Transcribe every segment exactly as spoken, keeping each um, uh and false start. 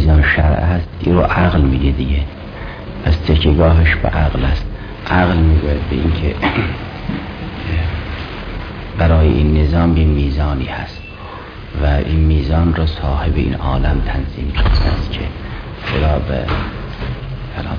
میزان شرع هست، این رو عقل میگه دیگه، پس تکیهگاهش به عقل است. عقل میگوید به این که برای این نظام این میزانی هست و این میزان رو صاحب این عالم تنظیم کرده است که خدا به سلام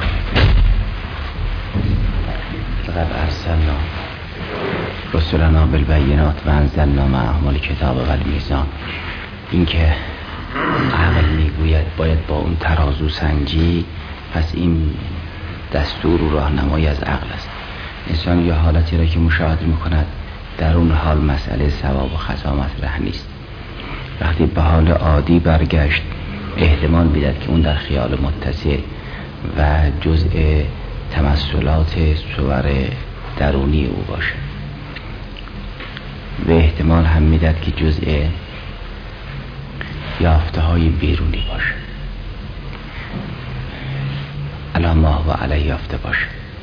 لقد ارسلنا رسولنا بالبینات و انزلنا معهم الکتاب والمیزان. این که عقل میگوید باید با اون ترازو سنجی، پس این دستور و راهنمایی از عقل است. انسان یه حالتی را که مشاهده میکند در اون حال مسئله ثواب و خطا مطرح نیست. وقتی به حال عادی برگشت احتمال میداد که اون در خیال متصل و جزء تمثلات صور درونی او باشه، و احتمال هم میداد که جزء یافته های بیرونی باشه، علی ما و علی یافته باشه.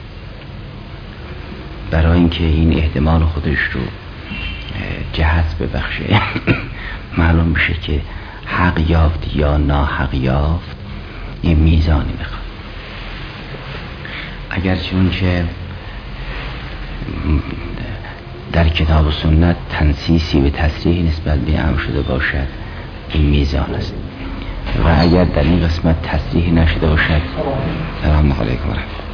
برای اینکه این احتمال خودش رو جهت ببخشه معلوم میشه که حق یافت یا ناحق یافت این میزانی میخواد. اگر چون که در کتاب و سنت تنسیسی و تصریح نسبت به امر شده باشد این میزان است، و اگر در این قسمت تصریح نشده باشد سلام علیکم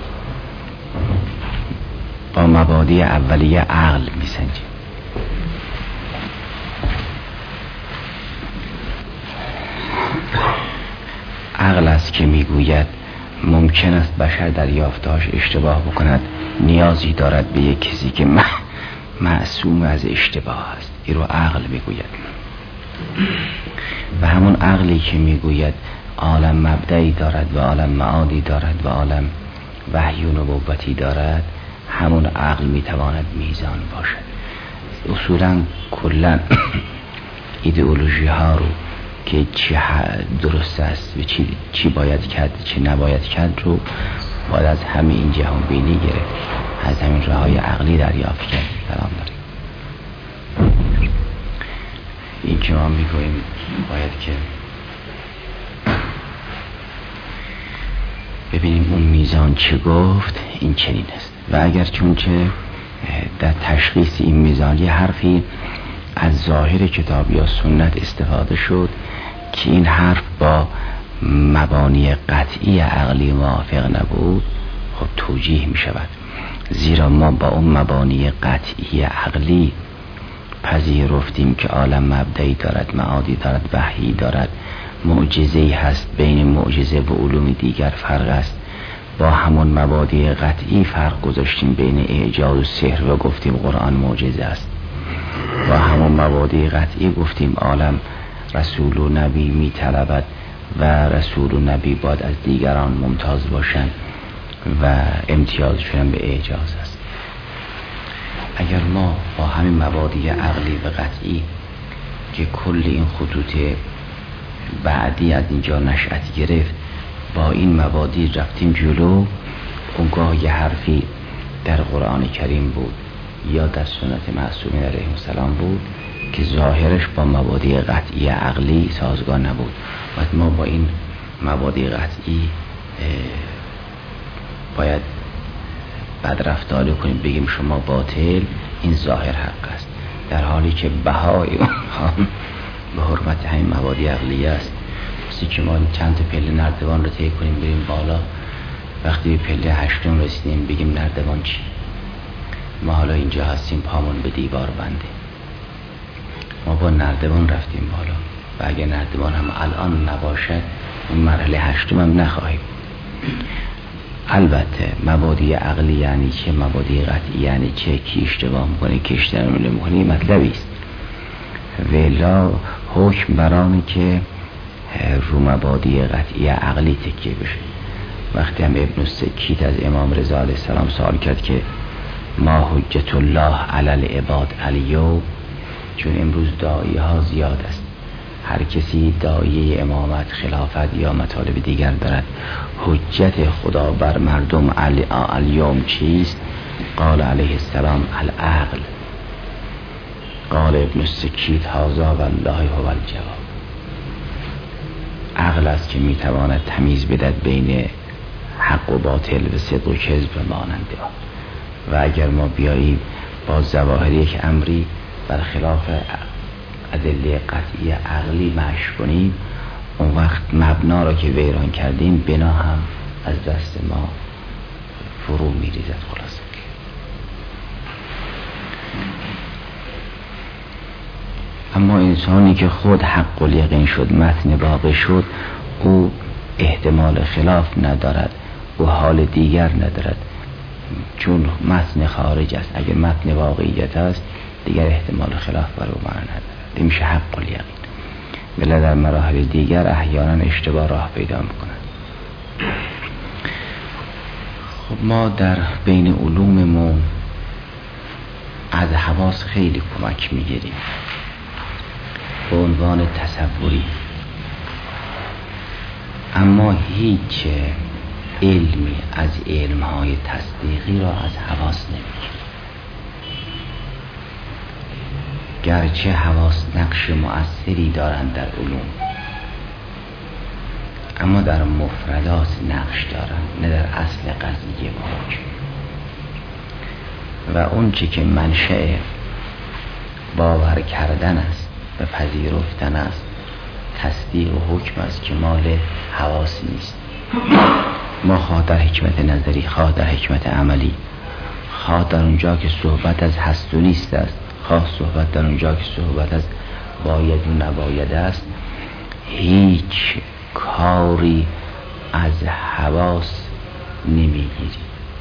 با مبادی اولیه عقل میسنجیم. عقل است که میگوید ممکن است بشر در یافتهاش اشتباه بکند، نیازی دارد به یک کسی که معصوم از اشتباه است. این رو عقل میگوید. و همون عقلی که میگوید عالم مبدعی دارد و عالم معادی دارد و عالم وحی و نبوتی دارد، همون عقل میتواند میزان باشد. اصولا کلا ایدئولوژی ها رو که چی درست است و چی, چی باید کرد چی نباید کرد رو باید از همین این جهان بینی گرفت، از همین راه های عقلی دریافت کرد. سلام داریم. این که ما میگوییم باید که ببینیم اون میزان چه گفت، این چنین است. و اگر چون که در تشخیص این میزان یه حرفی از ظاهر کتاب یا سنت استفاده شد که این حرف با مبانی قطعی عقلی موافق نبود، خب توجیه می شود، زیرا ما با اون مبانی قطعی عقلی پذیرفتیم که عالم مبدعی دارد، معادی دارد، وحی دارد، معجزه‌ای هست، بین معجزه و علوم دیگر فرق است. با همون مبادی قطعی فرق گذاشتیم بین اعجاز و سحر و گفتیم قرآن معجزه است. با همون مبادی قطعی گفتیم عالم رسول و نبی می طلبد و رسول و نبی باید از دیگران ممتاز باشند و امتیازشون به اعجاز است. اگر ما با همین مبادی عقلی و قطعی که کل این خطوط بعدی از اینجا نشأت گرفت با این مبادی رفتیم جلو، اونگاه یه حرفی در قرآن کریم بود یا در سنت معصومین علیهم السلام بود که ظاهرش با مبادی قطعی عقلی سازگار نبود. و ما با این مبادی قطعی باید بد رفتاری کنیم، بگیم شما باطل، این ظاهر حق است، در حالی که بهای اونها به حرمت همین مبادی عقلی است. مثل که ما چند تا پله نردبان رو طی کنیم بریم بالا، وقتی به پله هشتم رسیدیم بگیم نردبان چی؟ ما حالا اینجا هستیم پامون به دیوار بنده، ما با نردبان رفتیم بالا و اگه نردبان هم الان نباشد اون مرحله هشتم هم نخواهیم. البته مبادی عقلی یعنی چه، مبادی قطعی یعنی چه، کی اشتباه میکنه کی اشتباه نمیکنه مطلبی است. ولا حکم برانه که رو مبادی قطعی عقلی تکیه بشه. وقتی هم ابن سکیت از امام رضا علیه السلام سوال کرد که ما حجت الله علی العباد الیوم، چون امروز داعیه ها زیاد است، هر کسی داعیه امامت، خلافت یا مطالب دیگر دارد، حجت خدا بر مردم الیوم چیست؟ قال علیه السلام العقل. قال ابن سکیت هذا والله هو الجواب. عقل است که میتواند تمیز بدهد بین حق و باطل و صدق و کذب و مانند آن. و اگر ما بیاییم با ظواهر یک امری برخلاف ادله قطعی عقلی مشی کنیم، اون وقت مبنا را که ویران کردیم بنا هم از دست ما فرو میریزد. خلاصه اما انسانی که خود حق الیقین شد، متن باقی شد، او احتمال خلاف ندارد، او حال دیگر ندارد، چون متن خارج است. اگر متن واقعیت است دیگر احتمال خلاف بر او معنا ندارد، این میشه حق الیقین. ولی در مراحل دیگر احیانا اشتباه راه پیدا میکنند. خب ما در بین علوممون از حواس خیلی کمک میگیریم به عنوان تصوری، اما هیچ علمی از علمهای تصدیقی را از حواس نمیگیریم. گرچه حواس نقش مؤثری دارند در علوم، اما در مفردات نقش دارند، نه در اصل قضیه و حکم. و اون چی که منشأ باور کردن است و پذیرفتن است، تصدیق و حکم است که مال حواس نیست. ما خواه در حکمت نظری، خواه در حکمت عملی، خواه در اونجا که صحبت از هست و نیست است، خواه صحبت در اونجا که صحبت از باید و نباید است، هیچ کاری از حواس نمیگیری.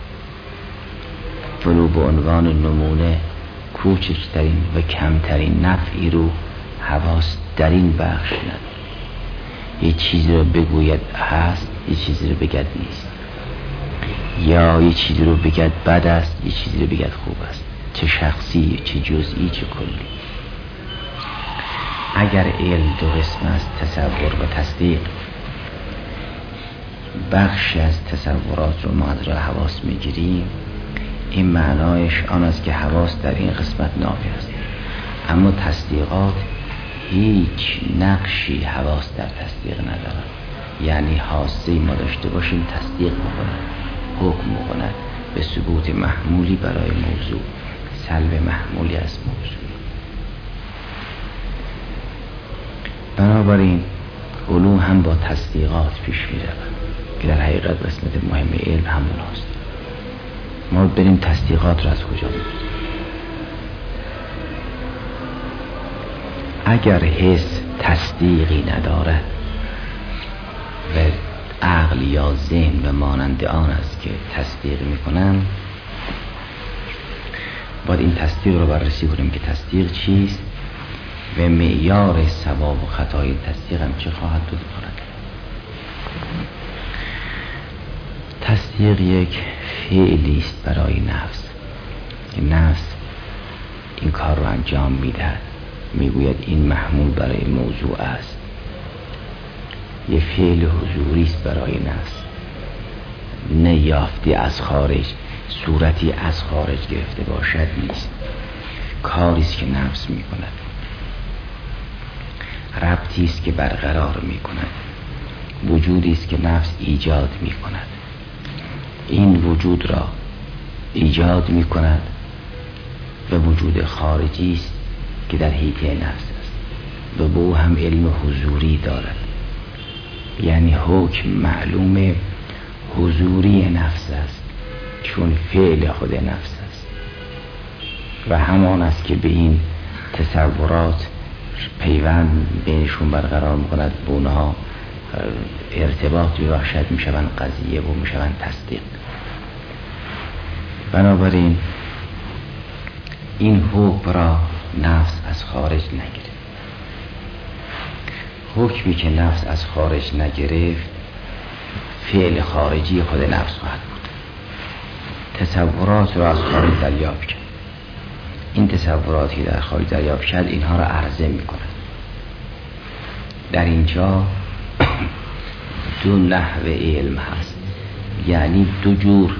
ولو به عنوان نمونه کوچکترین و کمترین نفعی رو حواس در این بخش نداره. یه چیزی رو بگوید هست، یه چیزی رو بگد نیست، یا یه چیزی رو بگد بد است، یه چیزی رو بگد خوب است، چه شخصی، چه جزئی، چه کلی. اگر علم دو قسم است، تصور و تصدیق، بخشی از تصورات رو ما از راه حواس میگیریم، این معنایش آن است که حواس در این قسمت نافی است. اما تصدیقات هیچ نقشی حواس در تصدیق ندارد. یعنی حاسه ما داشته باشیم تصدیق میکند، حکم میکند به ثبوت محمولی برای موضوع، سلب محمولی از موضوع. بنابراین علوم هم با تصدیقات پیش می‌رود که در حقیقت قسمت مهم علم همون است. ما بریم تصدیقات را از کجا می‌گیریم؟ اگر حس تصدیقی ندارد و عقل یا ذهن و مانند آن است که تصدیق میکنن، باید این تصدیق رو بررسی کنیم که تصدیق چیست و معیار صواب و خطای تصدیق هم چه خواهد بود. تصدیق یک فعلی است برای نفس که نفس این کار رو انجام میدهد، میگوید این محمول برای موضوع است. یه فعل حضوری است برای نفس، نه یافتی از خارج، صورتی از خارج گرفته باشد نیست، کاری است که نفس میکند، ربطی است که برقرار میکند، وجودی است که نفس ایجاد میکند. این وجود را ایجاد میکند و وجود خارجی است که در حیطه نفس است و به او هم علم حضوری دارد. یعنی حکم معلوم حضوری نفس است، چون فعل خود نفس است و همان است که به این تصورات پیوند بینشون برقرار میکند، به اونها ارتباط ببخشد، میشوند قضیه و میشوند تصدیق. بنابراین این حکم را نفس از خارج نگرفت. حکمی که نفس از خارج نگرفت فعل خارجی خود نفس خواهد بود. تصورات را از خارج دریافت کرد. این تصوراتی که در خارج دریافت کرد اینها را عرضه می‌کند. در اینجا دو نحو علم هست، یعنی دو جور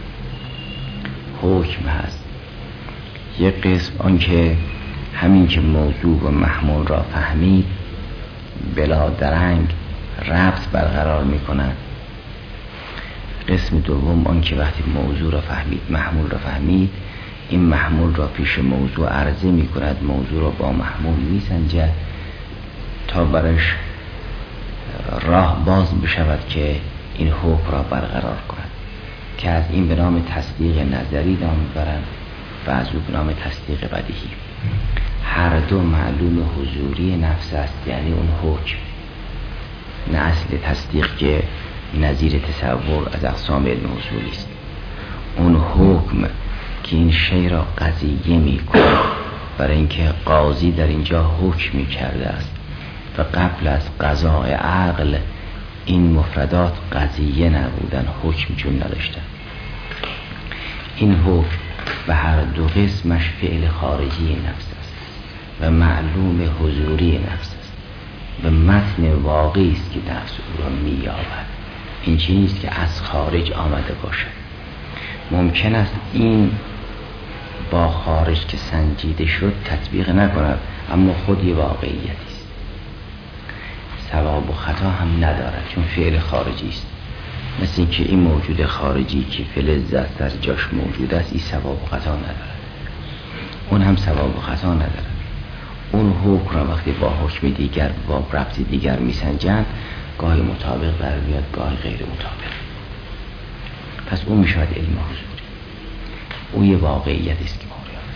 حکم هست. یک قسم آن که همین که موضوع و محمول را فهمید بلا درنگ ربط برقرار میکنند. قسم دوم آن که وقتی موضوع را فهمید، محمول را فهمید، این محمول را پیش موضوع عرضه میکند، موضوع را با محمول میسنجد تا برش راه باز بشود که این حکم را برقرار کند، که از این به نام تصدیق نظری نام میبرند و از او به نام تصدیق بدیهی. هر دو معلوم حضوری نفس است، یعنی اون حکم، نه اصل تصدیق که نظیر تصور از اقسام علم حضوری است. اون حکم که این شی را قضیه میکنه، برای اینکه قاضی در اینجا حکمی کرده است و قبل از قضاء عقل این مفردات قضیه نبودن، حکم چون نداشتن. این حکم به هر دو قسمش فعل خارجی نفس است و معلوم حضوری نفس است و متن واقعی است که نفس او را می‌یابد. این چیزی نیست که از خارج آمده باشد. ممکن است این با خارج که سنجیده شد تطبیق نکند، اما خود یه واقعیتی است. ثواب و خطا هم ندارد چون فعل خارجی است. مثل این که این موجود خارجی که فلزت در جاش موجود است، این ثواب و خطا ندارد، اون هم ثواب و خطا ندارد. اون حکم را وقتی با حکم دیگر با ربط دیگر میسنجند، گاهی مطابق در میاد، گاهی غیر مطابق. پس اون میشود علم حضوری، اون یه واقعیت است که ما یاد.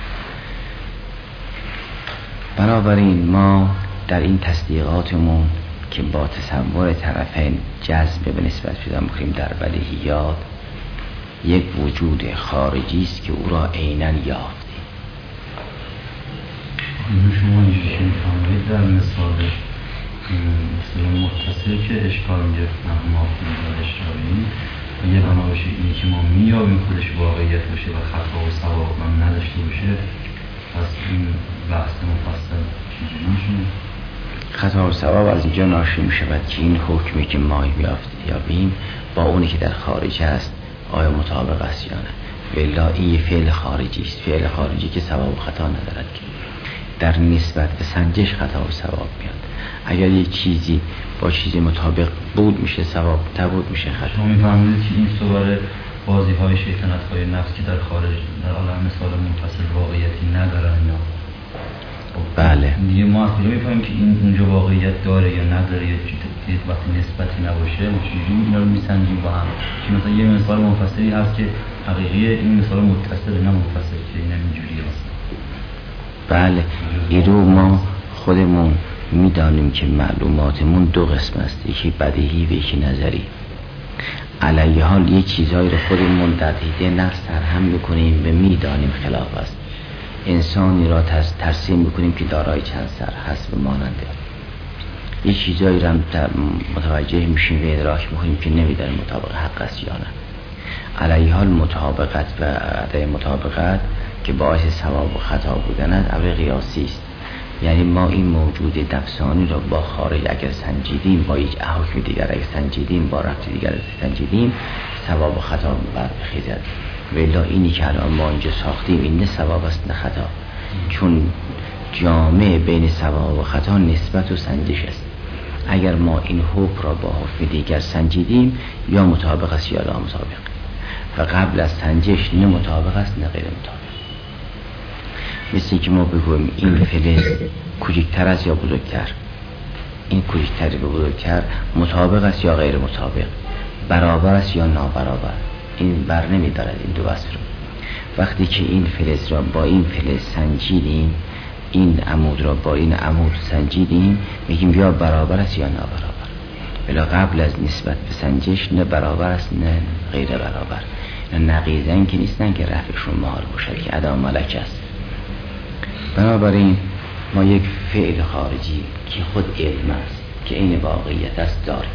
بنابراین ما در این تصدیقاتمون که با تصور طرفین جذب به نسبت پیدا می‌کنیم در بدیهیات، یک وجود خارجی است که او را عیناً یافتیم. شما اینجوری می‌فهمید در مثال مثل متصل که اشکال می‌گرفتن ما خودمون اشکالی یه بنا باشه اینی که ما میابیم خودش واقعیت باشه و خطا و ثواب هم نداشته باشه، پس این بحث مفصل چیزی میشه. خطا و ثواب از اینجا ناشی میشود که این حکمی که ما یابیم با اونی که در خارج هست آیا مطابق است یا نه. ولی این یه فعل خارجی است، فعل خارجی که ثواب و خطا ندارد، که در نسبت به سنجش خطا و ثواب میاد. اگر یه چیزی با چیزی مطابق بود میشه ثواب، تبود میشه خطا. شما میفهمید که این صور بازی های شیطنت های نفس که در خارج در عالم مثال منفصل واقعیتی ندارن یا بله دیگه ما از کجا میفهمیم که این اونجا واقعیت داره یا نداره یا چیزی وقتی نسبتی نباشه چجوری اینا رو میسنجیم با هم؟ که مثلا یه مثال منفصلی هست که حقیقیه، این مثال متصل نه منفصل که این اینجوری هست. بله این رو ما خودمون میدانیم که معلوماتمون دو قسم است، یکی بدیهی و یکی نظری. علیه حال یک چیزایی رو خودمون در دیده نفس ترهم میکنیم و میدانیم خلاف است. انسانی را ترسیم میکنیم که دارای چند سر هست و ماننده. یک چیزایی رو متوجه میشیم و ادراک میکنیم که نمیدانیم مطابق حق است یا نه. علیه حال مطابقت و عدم مطابقت که باعث ثواب و خطا بودن است امر قیاسی است. یعنی ما این موجود نفسانی را با خارج اگر سنجیدیم، با یک حکم دیگر اگر سنجیدیم، با ربط دیگر سنجیدیم، ثواب و خطا برمیخیزد. ولی اینی که الان ما اینجا ساختیم این نه ثواب است نه خطا، چون جامع بین ثواب و خطا نسبت و سنجش است. اگر ما این حکم را با حکم دیگر سنجیدیم یا مطابق است یا لا مطابق، و قبل از سنجش نه مطابق است نه غیر مطابق. مثل که ما بگویم این فلز کوچکتر است یا بزرگتر، این کوچکتر و بزرگتر مطابق است یا غیر مطابق، برابر است یا نابرابر، این بر نمی دارد این دو وصف رو. وقتی که این فلز را با این فلز سنجیدیم، این عمود را با این عمود سنجیدیم، میگیم یا برابر است یا نابرابر. بلا قبل از نسبت به سنجش نه برابر است نه غیر برابر، نه نقیضن که نیستن که رفعشون محال باشد که عدم ملک است. بنابراین ما یک فعل خارجی که خود علم است که این واقعیت است داریم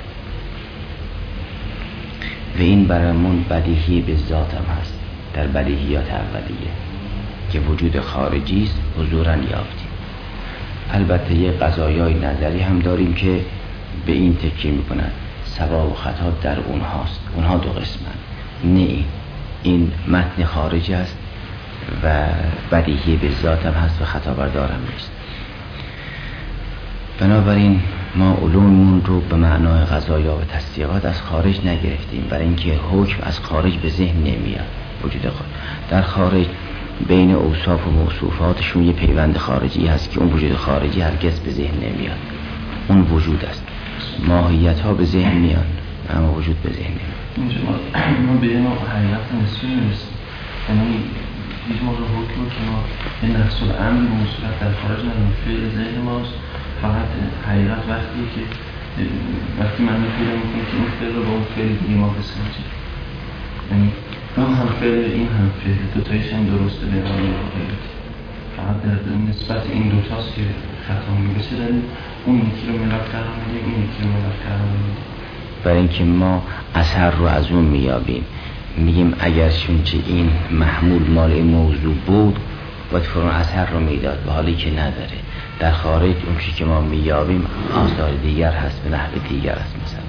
و این برامون بدیهی به ذات هم هست. در بدیهیات اولیه که وجود خارجی است حضوراً یافتیم. البته یه قضایای نظری هم داریم که به این تکیه میکنن ثواب و خطا در اونهاست، اونها دو قسمن، نه این این متن خارجی است و بدیهی به ذات هم هست و خطا بردار هم نیست. بنابراین ما علوممون رو به معنای قضایا و تصدیقات از خارج نگرفتیم، برای اینکه حکم از خارج به ذهن نمیاد. وجود خارج در خارج بین اوصاف و موصوفاتشون یه پیوند خارجی هست که اون وجود خارجی هرگز به ذهن نمیاد. اون وجود است، ماهیت ها به ذهن میان اما وجود به ذهن نمیاد. اینجا ما به این حقیقت نسبی میرسیم، یعنی هیچ موقع حکم که ما به نفس الامر به صورت در خارج نداریم، فعل ذهن ماست. فقط حقیقت وقتی که وقتی من پیدا میکنم که این فعل رو با اون فعل دیگه ما بسنجیم، یعنی اون هم فعل این هم فعل دوتاییش هم درسته به معنی واقعیت. فقط در نسبت این دوتاست که خطا میگه داریم، اون یکی رو ملاک قرار میدیم، این یکی رو ملاک قرار میدیم. برای اینکه ما اثر رو از اون میابیم، میگیم اگر چونچه این محمول مال این موضوع بود باید فرون اثر رو میداد، به حالی که نداره. در خارج اون چیزی که ما میابیم آثار دیگر هست، به نحو دیگر هست. مثلا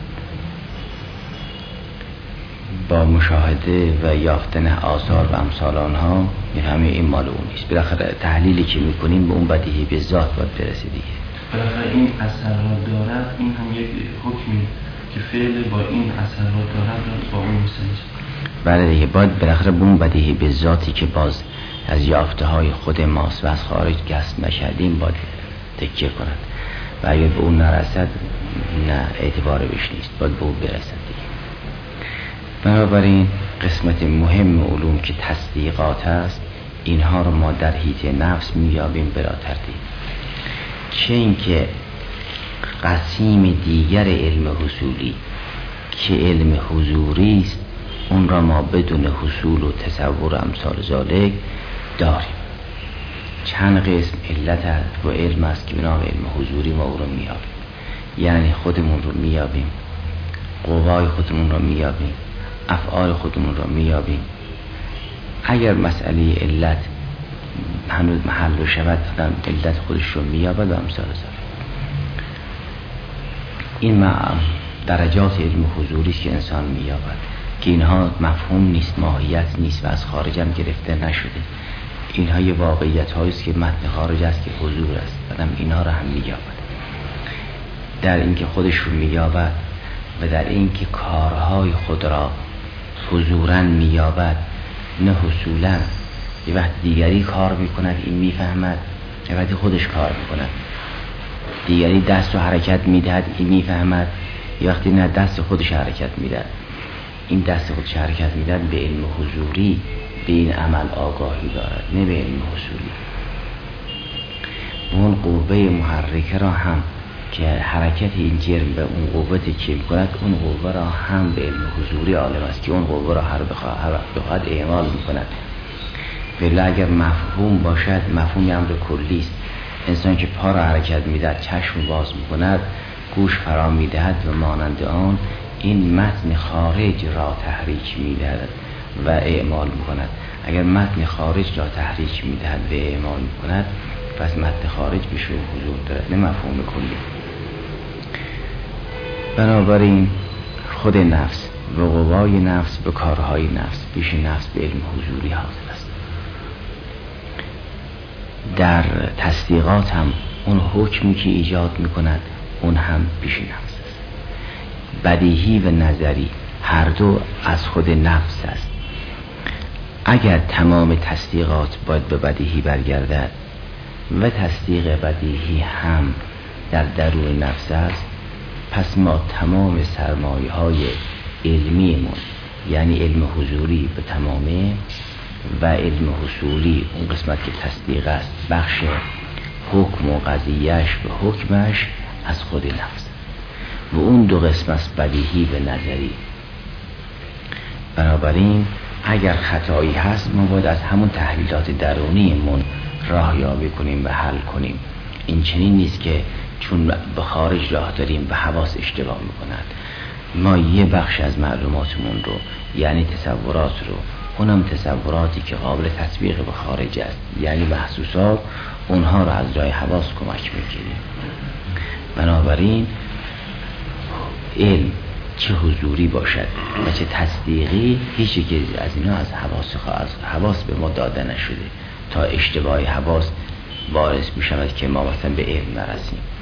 با مشاهده و یافتن آثار و امثال آنها میفهمیم این مال اون نیست. بالاخره تحلیلی که میکنیم به اون بدیهی به ذات باید برسه دیگه. بالاخره این اثر را دارد، این هم یک حکمی که فعل با این اثر را دارد با اون میسنجه. بله دیگه، باید بالاخره به اون بدیهی به ذاتی که باز از یافته های خود ماست و از خارج کسب نشدیم باید تکیه کند و اگر به اون نرسد نه اعتبار بهش نیست، باید به اون برسد دیگه. بنابراین قسمت مهم علوم که تصدیقات است، اینها رو ما در حیطه نفس میابیم بلا تردید. چه این که قسیم دیگر علم حصولی که علم حضوری است، اون را ما بدون حصول و تصور امثال ذالک داریم. چند قسم علت و علم است که به نام علم حضوری ما او رو میابیم، یعنی خودمون رو میابیم، قوای خودمون رو میابیم، افعال خودمون رو میابیم. اگر مسئله علت هنوز محل رو شود، علت خودش رو میابد و امثال ذالک. این درجات علم حضوری است که انسان میابد که اینها مفهوم نیست، ماهیت نیست و از خارج هم گرفته نشده. اینها یه واقعیت هاییست که متن خارج است که حضور است، بعدم اینها را هم میابد. در اینکه خودش رو میابد و در اینکه کارهای خود را حضوراً میابد، نه حصولاً. یه وقت دیگری کار میکند این میفهمد، یه وقتی خودش کار میکند. دیگری دست و حرکت میدهد این میفهمد، یه وقتی نه دست خودش حرکت میدهد. این دست خودش حرکت میدهد به علم حضوری به این عمل آگاهی دارد، نه به علم حصولی. اون قوه محرکه را هم که حرکت این جرم به اون قوتی که میکند، اون قوه را هم به علم حضوری عالم است که اون قوه را هر بخواهد اعمال میکند. ولی اگر مفهوم باشد، مفهوم امر کلی است. انسان که پا را حرکت میدهد، چشم باز میکند، گوش فرا میدهد و مانند آن، این متن خارج را تحریک میدهد و اعمال میکند. اگر متن خارج را تحریک میدهد و اعمال میکند، پس متن خارج بشه حضور دارد، نه مفهوم کلی. بنابراین خود نفس و قوای نفس به کارهای نفس، پیش نفس به علم حضوری حاضر است. در تصدیقات هم اون حکمی که ایجاد میکند، اون هم پیش نفس است. بدیهی و نظری هر دو از خود نفس است. اگر تمام تصدیقات باید به بدیهی برگردد و تصدیق بدیهی هم در درون نفس است، پس ما تمام سرمایه های علمی من، یعنی علم حضوری به تمامه و علم حصولی اون قسمت که تصدیق است، بخش حکم و قضیهش و حکمش از خود نفس و اون دو قسم است، بدیهی و نظری. بنابراین اگر خطایی هست، ما باید از همون تحلیلات درونی من راهیابی کنیم و حل کنیم. این چنین نیست که چون به خارج راه داریم به حواس اشتباه میکنند. ما یه بخش از معلوماتمون رو، یعنی تصورات رو، اونم تصوراتی که قابل تطبیق به خارج است، یعنی محسوسات، اونها رو از راه حواس کمک میگیریم. بنابراین علم چه حضوری باشد و چه تصدیقی، هیچ یک از اینا از حواس از حواس به ما داده نشده تا اشتباه حواس وارث میشود که ما مثلا به علم نرسیم.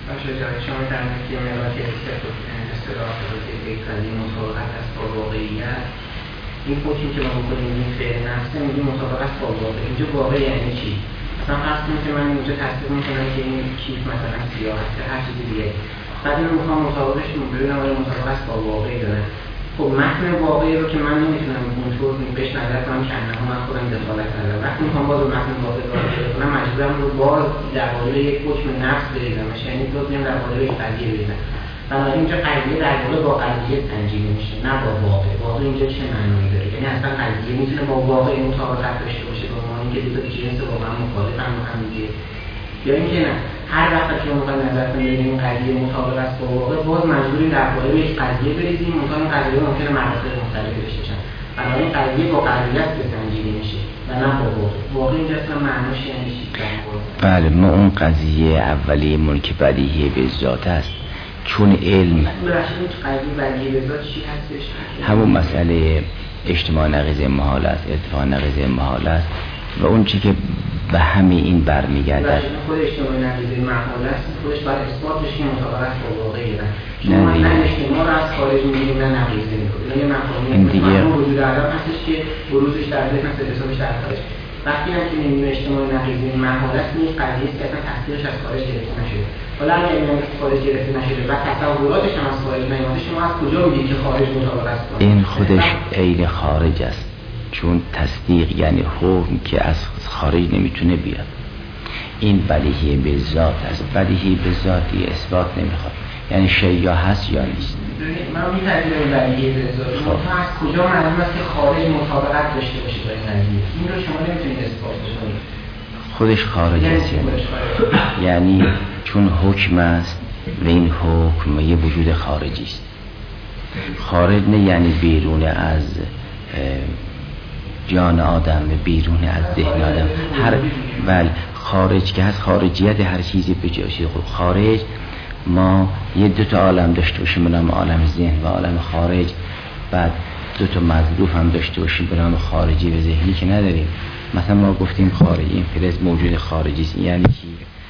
باشه جای شما فرمودید که مقدار که اصطلاح یک قضیه مطابقت است با واقعیت. این حکمی که ما می‌کنیم این فعل نفسه میگه مطابقت با واقع. اینجا واقع یعنی چی؟ مثلا فرض کنید که من اینجا تصدیق می‌کنم که این کیف مثلا سیاه است یا هر چیزی دیگه. بعد اینو می‌خوام مطابقش رو ببینم آیا مطابقت با واقع داره. خب متن واقعی رو که من نمیتونم اونطور بهش نظر کنم که انها من خودم دخالت کردم. وقتی میخوام باز رو متن واقعی رو پیدا کنم مجبورم رو باز در قالب یک حکم نفس بریزمش، یعنی باز میام در قالب یک قضیه بریزم. بنابراین اینجا قضیه در واقع با قضیه تنجیم میشه، نه با واقع. واقع اینجا چه معنی داره؟ یعنی اصلا قضیه میتونه با واقع مطابقت داشته باشه، با معنی که دو تا جنس واقعا مخالف هم هم دیگه، یا اینکه نه هر وقت که ما می‌خوایم نظر کنیم این قضیه مطابق است با واقع باز مجبوریم در قالب یک قضیه بریزیم، منتها این قضیه ممکنه مراتب مختلفی داشته باشه. بنابراین قضیه با قضیت بسنجیده میشه و نه با واقع. واقع اینجا اصلا معنیش یعنی چی؟ بله، ما اون قضیه اولیه ملک بدیهی به ذات است، چون علم قضیه بدیهی به ذات چی هستش؟ همون مسئله اجتماع نقیض محال است، ارتفاع نقیض محال است و اون چی که به همین این برمیگردد. خود اجتماع نقیض محال است، خودش باید اثبات بشه مطابقت با واقعی دارن. شما نه اجتماع رو از خارج میگیم نه نقیض میکنیم. یعنی مفهومی این دیگه وجود عدم هستش که بروزش در ذهن است، حسابش در خارج. وقتی هم که میگیم اجتماع نقیض محال است، این قضیه است که اصلا تاثیرش از خارج گرفته نشده. حالا اگه این از خارج گرفته نشده و تصوراتش هم از خارج نیامده، شما از کجا میگید که خارج مطابقت است؟ این خودش عین خارج است، چون تصدیق یعنی حکم که از خارج نمیتونه بیاد. این بدیهی به ذات است. بدیهی به ذاتی اثبات نمیخواد، یعنی شی یا هست یا نیست. من می‌پذیرم بدیهی به ذات، منتها از کجا معلوم است که خارج مطابقت داشته باشه با این قضیه؟ این رو شما نمیتونید اثبات کنید. خودش خارج است، یعنی چون حکم است و این حکم یه وجود خارجی است. خارج نه یعنی بیرون از جان آدم، بیرون از ذهن آدم. هر بل خارج که هست خارجیت هر چیزی به جاشه. خب خارج ما یه دو تا عالم داشته باشیم به نام عالم ذهن و عالم خارج، بعد دو تا مظروف هم داشته باشیم به نام خارجی و ذهنی که نداریم. مثلا ما گفتیم خارجی، این فلز موجود خارجی است، یعنی چی؟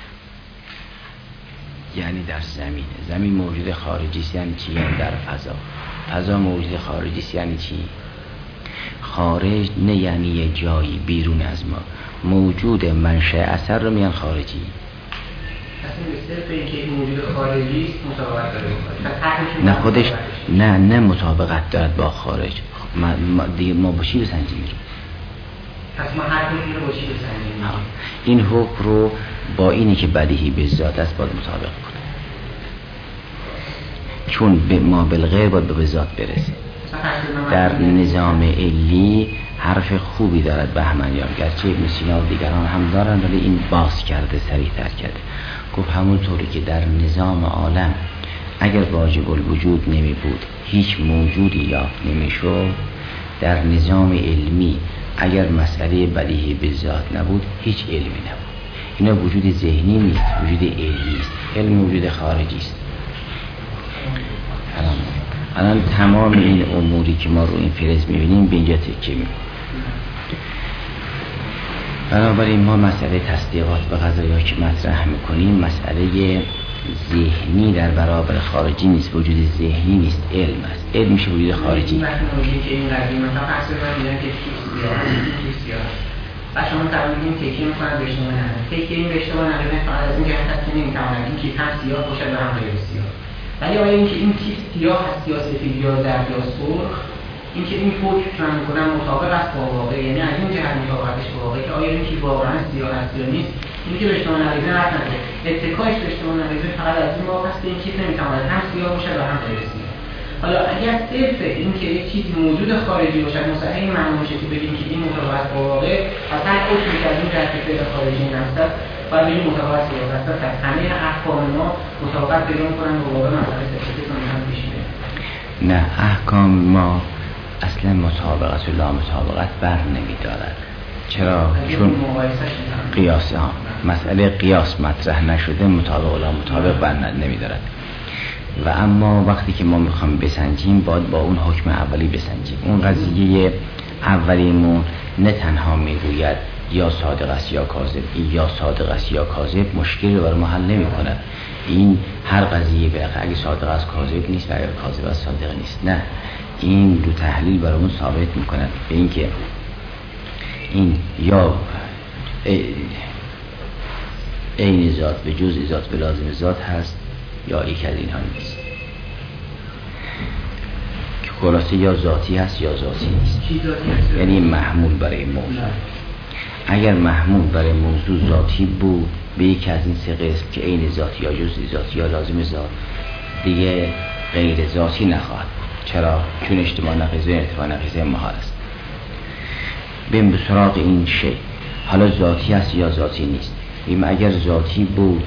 یعنی در زمین، زمین موجود خارجی است، یعنی چی؟ یعنی در فضا، فضا موجود خارجی است، یعنی چی؟ خارج نه یعنی یه جایی بیرون از ما، موجود منشأ اثر رو میان خارجی. اصلا به صرف اینکه این موجود خارجی است مطابقت داره. نه خودش نه نه مطابقت دارد با خارج. ما ما دیگه ما با چی بسنجیم رو؟ پس ما هر حکمی رو با چی بسنجیم؟ این حکم رو با اینی که بدیهی به ذات است باید مطابق کنه، چون ما بالغیر باید به ذات برسه. در نظام علی حرف خوبی دارد بهمنیان، گرچه ابن سینا و دیگران هم دارند ولی این باز کرده، صریح‌تر کرده. گفت همونطوری که در نظام عالم اگر واجب الوجود نمی بود هیچ موجودی یافت نمی شد، در نظام علمی اگر مسئله بدیهی به ذات نبود هیچ علمی نبود. اینا وجود ذهنی نیست، وجود علمی است. علم وجود خارجی است. الان تمام این اموری که ما رو این فلز می‌بینیم به اینجا تکیه می‌کنه. بنابراین ما مسئله تصدیقات به قضایا که مطرح می‌کنیم مسئله ذهنی در برابر خارجی نیست، وجود ذهنی نیست، علم است. علم میشه وجود خارجی. این وقتی که این قضیه مثلا فرض کنید میگن که کیف سیاه است، و شما تعبیرین تکیه می‌کنن به اجتماع نقیض. تکیه این به اجتماع نقیض فقط از این جهت است که نمی‌تواند این کیف هم سیاه باشد و هم غیر سیاه. ولی آیا اینکه این کیف سیاه هست یا سفید یا زرد یا سرخ، اینکه این حکم که من می‌کنم مطابق است با واقع، یعنی از این جهت مطابقتش با واقع که آیا این کیف واقعا سیاه است یا نیست، اینی که به اجتماع نقیض رفت نداره. اتکاش به اجتماع نقیض فقط از این واقع است که این کیف نمی‌تواند هم سیاه باشد و هم غیر سیاه. حالا اگر صرف این که یک چیز موجود خارجی باشد مثلا این معنی باشه که بگیم که این مطابقت با واقع از هر حکمی که از این جهت فعل خارجی نفس است باید بگیم مطابقت با واقع است. از همه احکام ما مطابقت پیدا می‌کنن با واقع مسئله تفسیر کنن پیش میره. نه، احکام ما اصلا مطابقت و لا مطابقت بر نمی‌دارد. چرا؟ چون قیاس ها مسئله قیاس مطرح نشده مطابق و لا مطابق بر نمی‌دارد. و اما وقتی که ما میخوام بسنجیم باید با اون حکم اولی بسنجیم. اون قضیه اولیمون نه تنها میگوید یا صادق است یا کاذب، این یا صادق است یا کاذب مشکلی رو برای ما حل نمی‌کنه. این هر قضیه به اگه صادق است کاذب نیست و اگر کاذب است صادق نیست، نه، این دو تحلیل برامون ثابت میکنن به این که این یا عین ذات به جزء ذات به لازم ذات هست یا یک از اینها نیست، که خلاصه یا ذاتی هست یا ذاتی نیست. یعنی محمول برای موضوع. اگر محمول برای موضوع ذاتی بود به یک از این سه قسم که عین ذاتی یا جزء ذاتی یا لازم ذات، دیگه غیر ذاتی نخواهد بود. چرا؟ چون اجتماع نقیضه ارتفاع نقیضه محال است. بیم به سراغ این شی. حالا ذاتی است یا ذاتی نیست. بیم اگر ذاتی بود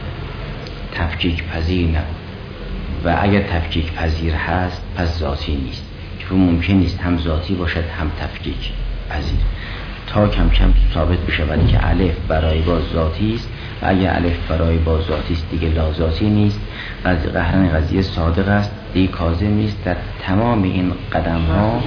تفکیک پذیر نبود و اگر تفکیک پذیر هست پس ذاتی نیست، چون ممکن نیست هم ذاتی باشد هم تفکیک پذیر، تا کم کم ثابت بشه ولی که الف برای با ذاتی است و اگر الف برای با ذاتی است دیگه لا ذاتی نیست و قهرن قضیه صادق است دیگه کاذب نیست. در تمام این قدم ها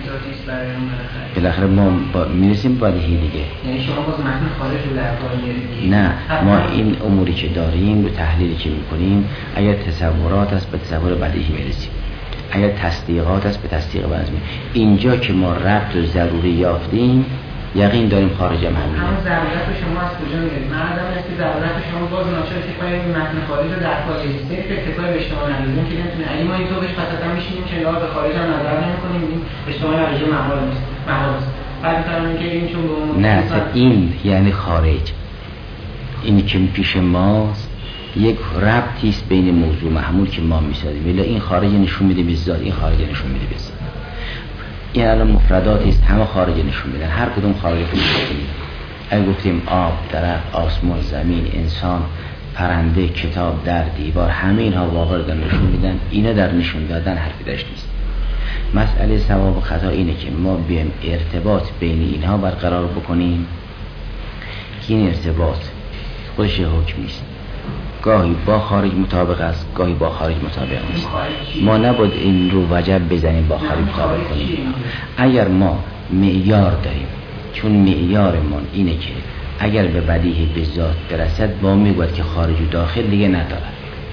بالاخره ما با میرسیم بدیهی دیگه. یعنی شما باز متن خارج رو در کار میارید؟ نه، ما این اموری که داریم و تحلیلی که میکنیم اگر تصورات است به تصور بدیهی میرسیم، اگر تصدیقات است به تصدیق بدیهی. اینجا که ما ربط و ضروری یافتیم یقین داریم خارج هم همین. همون ضرورت شما از کجا میارید؟ من آدم است که ضرورت شما باز ناچار اتفاقی این متن خارج رو در کار بگیرید. صرف اتفاقی به اجتماع نقیضه که نمیتونه. اگه ما اینطور بهش پس‌تر میشینیم که لحاظ خارج هم نظر نمی‌کنیم، این اجتماع نقیضه محال نیست. محال است. بعد می‌فهمیم که این چون به نه این یعنی خارج. اینی که پیش ماست یک ربطی است بین موضوع محمول که ما می‌سازیم. ولی این خارج نشون میده به ذات، این خارج نشون میده به ذات. این الان مفرداتی است همه خارج نشون میدن، هر کدوم خارج نشون میدن. اگه گفتیم آب، درخت، آسمان، زمین، انسان، پرنده، کتاب، در، دیوار، همه اینها واقع دارن نشون میدن. اینا در نشون دادن حرفی داشت نیست. مسئله صواب و خطا اینه که ما بیایم ارتباط بین اینها برقرار بکنیم که این ارتباط خودش حکم نیست، گاهی با خارج مطابق است گاهی با خارج مطابق نیست. ما نباید این رو وجب بزنیم با خارج مطابق کنیم. اگر ما معیار داریم، چون معیارمون اینه که اگر به بدیهی به ذات برسد با میگوید که خارج و داخل دیگه ندارد.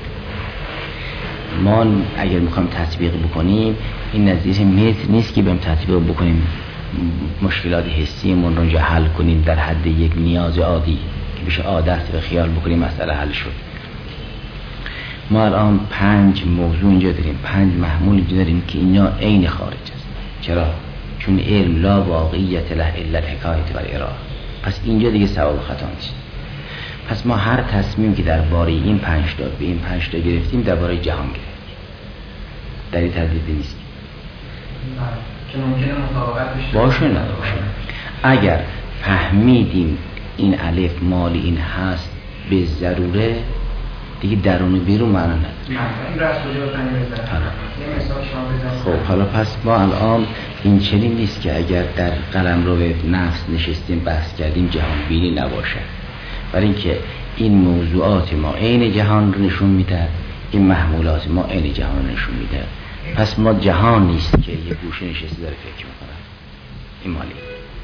ما اگر میخوایم تطبیق بکنیم این نظیر متر نیست که بهم تطبیق بکنیم مشکلات حسیمون رو حل کنیم در حد یک نیاز عادی که بشه عادت به خیال بکنیم مسئله حل شد. ما الان پنج موضوع اینجا داریم، پنج محمول اینجا داریم که اینا عین خارج است. چرا؟ چون علم لا واقعیت له الا الحکایت و الاراده. پس اینجا دیگه صواب و خطا نیست. پس ما هر تصمیم که درباره این پنج تا به این پنج تا گرفتیم درباره جهان گرفتیم، در این تردیدی نیست که ممکنه مطابقت باشه نباشه. اگر فهمیدیم این الف مال این هست به ضروره دیگه درون و بیرون معنا نداره. این رو از کجا بتونیم بزنیم؟ یه مثال شما بزنید. خب حالا پس ما الان این چنین نیست که اگر در قلمرو نفس نشستیم بحث کردیم جهان بینی نباشه، برای اینکه این موضوعات ما عین جهان رو نشون میده، این محمولات ما عین جهان رو نشون میده. پس ما جهان نیست که یه گوشه نشسته داره فکر میکنه. این مالی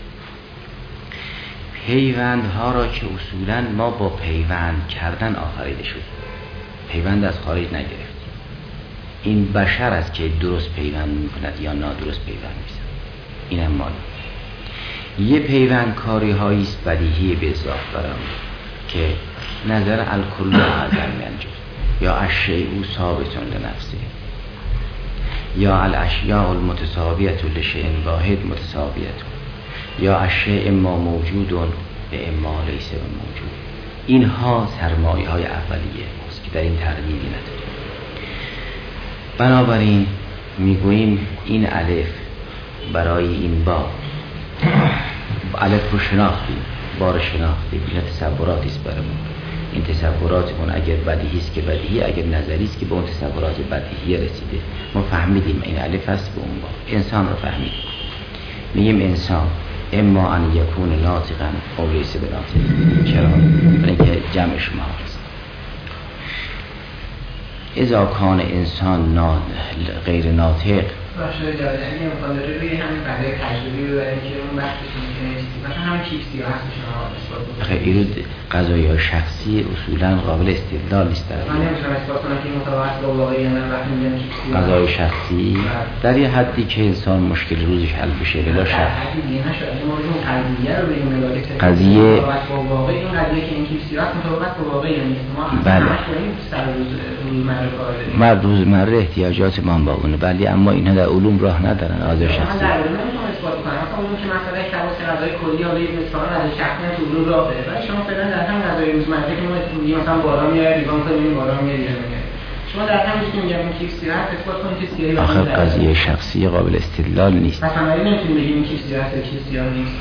پیوندها را که اصولا ما با پیوند کردن آفریده شد، پیوند از خارج نگرفتیم. این بشر است که درست پیوند میکند یا نادرست پیوند میزند. این هم مالی یه پیوند کاری هایی است بدیهی به ذات دارم که نظر الکل اعظم منجز یا اشیاء ثابتون لنفسه یا الاشیاء المتساویت لشیء واحد متساویت یا اشیاء اما موجود و اما لیس موجود. اینها سرمایه های اولیه است که در این تردیدی نداریم. بنابراین میگوییم این الف برای این با الف رو شناختیم، بار شناختیم، این تصوراتی است برامون. این تصوراتمون اگر بدیهی است که بدیهی، اگر نظری است که به اون تصورات بدیهی رسیده. ما فهمیدیم این الف است به اون با. انسان رو فهمیدیم. میگیم انسان اما ان یکون ناطقا او لیس بناطق. چرا؟ برای اینکه جمعش ما هست. اذا کان انسان غیر ناطق باشه جالب اگه امکان داره روی همین قضیه تجربی ببریم که اون وقتش میتونه مثلا همین چیپ سیاست شما اثبات کنید. خیلی قضایی شخصی اصولا قابل استدلال نیست. من نمیتونم اثبات کنم که این مطابقت با واقعی من وقتی میگم چیپ سیاست قضای شخصی در یه حدی که انسان مشکل روزش حل بشه بلا شک. در حدی دیگه نشد ما اون قضیه رو بریم نگاه کنیم. قضیه مطابقت با واقعی این قضیه که این چیپ سیاست مطابقت با واقعی نیست. ما بله. سر روز روزمره کار داریم. ما روزمره احتیاجات ما با اونه، ولی اما اینا در علوم راه ندارن. قضای شخصی من در علوم نمیتونم اثبات کنم. مثلا اون که مسئله خواص قضای کلی حالا یک مثال قضای شخصی تو علوم راه داره. ولی شما فعلا در هم قضای روزمره که ما میگیم مثلا باران میاد ریوان کنیم باران میاد میاد. شما در همین که میگم این کیف سیاست اثبات کنید که سیاهی آخر قضیه شخصی قابل استدلال نیست. پس عملی نمیتونیم بگیم این کیف سیاست کیف سیاه نیست.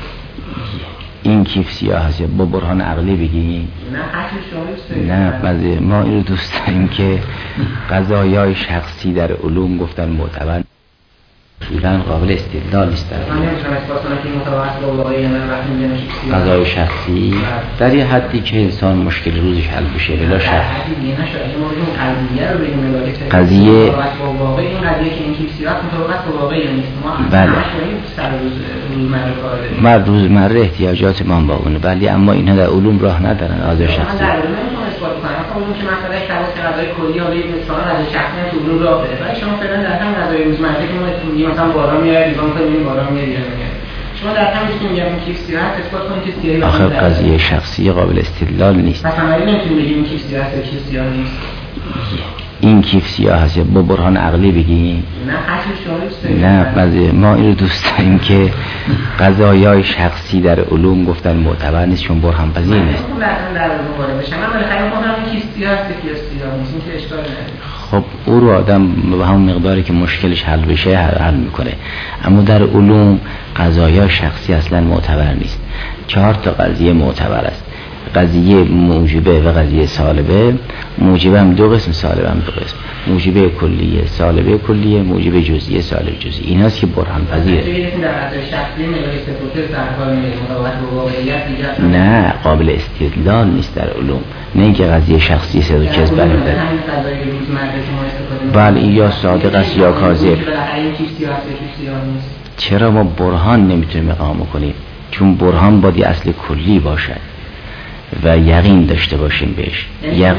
این کیف سیاه هست با برهان عقلی بگیم؟ نه حتی شما دوست نه بعضی ما این رو دوست داریم که قضایای شخصی در علوم گفتن معتبر اصولا قابل استدلال نیست. من نمیتونم اثبات کنم که این مطابقت با واقعی من وقتی میگم کیف سیاه قضای شخصی در یه حدی که انسان مشکل روزش حل بشه بلا شک. در حدی دیگه نشد ما اون قضیه رو بریم نگاه کنیم. قضیه مطابقت با واقعی این قضیه که این کیف سیاست مطابقت با واقعی نیست. ما بله. سر روز روزمره کار داریم. ما روزمره احتیاجات ما با اونه، ولی اما اینا در علوم راه ندارن. قضای من شخصی در علوم نمیتونم اثبات کنم. مثلا اون که مسئله خواص قضای کلی حالا یک مثال قضای شخصی تو علوم راه داره. ولی شما فعلا در هم قضای روزمره که ما میگیم مثلا باران میاد ریوان کنیم باران میاد میاد. شما در همین که میگم این کیف سیاست اثبات کنید که سیاهی آخر قضیه شخصی قابل استدلال نیست. پس عملی نمیتونیم بگیم این کیف سیاست کیف سیاه نیست. این کیف سیاه هست با برهان عقلی بگیم؟ نه حتی شما دوست دارید. نه بعضی ما این رو دوست داریم که قضایای شخصی در علوم گفتن معتبر نیست چون برهان پذیر نیست. من در در علوم وارد بشم من بالاخره میخوام همین کیف سیاست کیف سیاه نیست این که اشکال نداره. خب او رو آدم به همون مقداری که مشکلش حل بشه حل میکنه، اما در علوم قضایای شخصی اصلا معتبر نیست. چهار تا قضیه معتبر است: قضیه موجبه و قضیه سالبه. موجبه هم دو قسم، سالبه هم دو قسم. موجبه کلیه، سالبه کلیه، موجبه جزئیه، سالب جزئی. این هست که برهان پذیره. نه قابل استدلال نیست در علوم. نه اینکه قضیه شخصی صدق و کذب برمی‌داره. بله یا صادق است یا کاذب. چرا ما برهان نمیتونیم اقامه کنیم؟ چون برهان باید اصل کلی باشد و یقین داشته باشیم بهش. یقین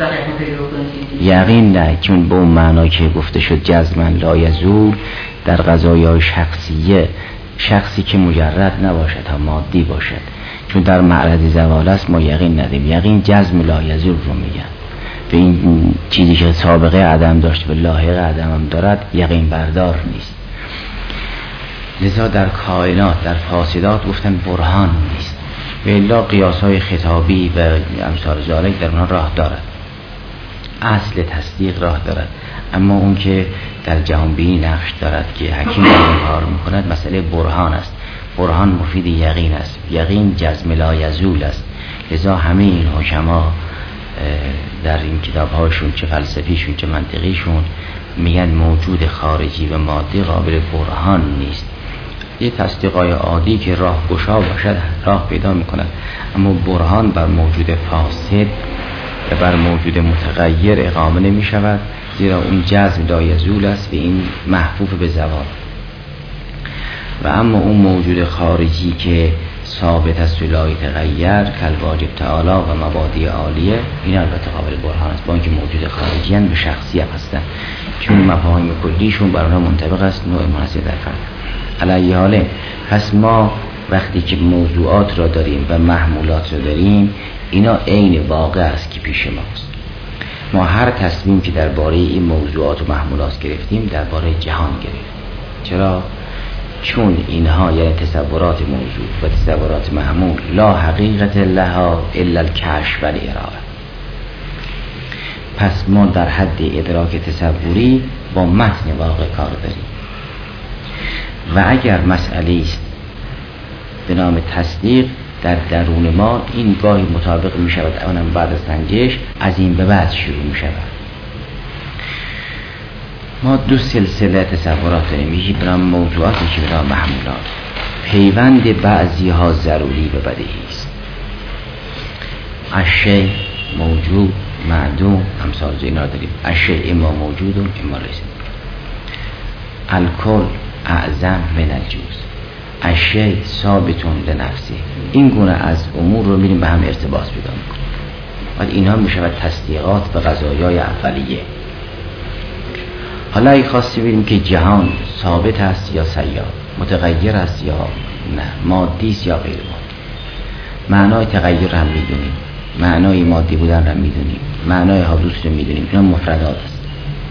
یقین نه، چون به اون معنا که گفته شد جزمن لا یزول در قضایای شخصیه، شخصی که مجرد نباشد تا مادی باشد، چون در معرض زوال است ما یقین ندیم. یقین جزم لا یزول رو میگن. به این چیزی که سابقه عدم داشت به لاحق عدم هم دارد یقین بردار نیست. لذا در کائنات در فاسدات گفتن برهان نیست. و الا قیاس های خطابی و امثال ذالک در اونها راه دارد، اصل تصدیق راه دارد، اما اون که در جهانبینی نقش دارد که حکیم این کار میکند مسئله برهان است. برهان مفید یقین است، یقین جزم لا یزول است. لذا همه این حکما در این کتاب هاشون چه فلسفیشون چه منطقیشون میگن موجود خارجی و مادی قابل برهان نیست. یه تصدیقای عادی که راه گشا باشد راه پیدا میکنند، اما برهان بر موجود فاسد و بر موجود متغیر اقامه نمی شود، زیرا اون جزم لا یزول است و این محفوف به زوال. و اما اون موجود خارجی که ثابت است و لا یتغیر کل واجب تعالی و مبادی عالیه، این البته قابل برهان است، با اینکه موجود خارجی هستند به شخصی هم هستند، چون مفاهیم کلیشون بر اونها منطبق است، نوع منحصر در فرد. علیه حاله پس ما وقتی که موضوعات را داریم و محمولات را داریم، اینا عین واقع است که پیش ماست. ما هر تصمیم که درباره این موضوعات و محمولات گرفتیم درباره جهان گرفتیم. چرا؟ چون اینها یعنی تصورات موضوع و تصورات محمول لا حقیقت لها الا الکشف و الاراده. پس ما در حد ادراک تصوری با متن واقع کار داریم و اگر مسئله است به نام تصدیق در درون ما، این گاهی مطابق می شود اونم بعد از سنجش از این به بعد شروع می شود. ما دو سلسله تصورات داریم، یکی به نام موضوعات، یکی به نام محمولات. پیوند بعضی ها ضروری و بدیهی است. اشیاء موجود معدوم امثال اینا داریم. اشیاء اما موجود و اما لیس. الکل اعظم من الجوز، الشیء ثابتون لنفسه. این گونه از امور رو میریم به هم ارتباط پیدا میکنیم. بعد اینها میشود تصدیقات به قضایای اولیه. حالا اگه خواستی ببینیم که جهان ثابت است یا سیار، متغیر است یا نه، مادی است یا غیر مادی، معنای تغییر هم میدونیم، معنای مادی بودن هم میدونیم، معنای حدوث رو میدونیم، اینا مفردات است.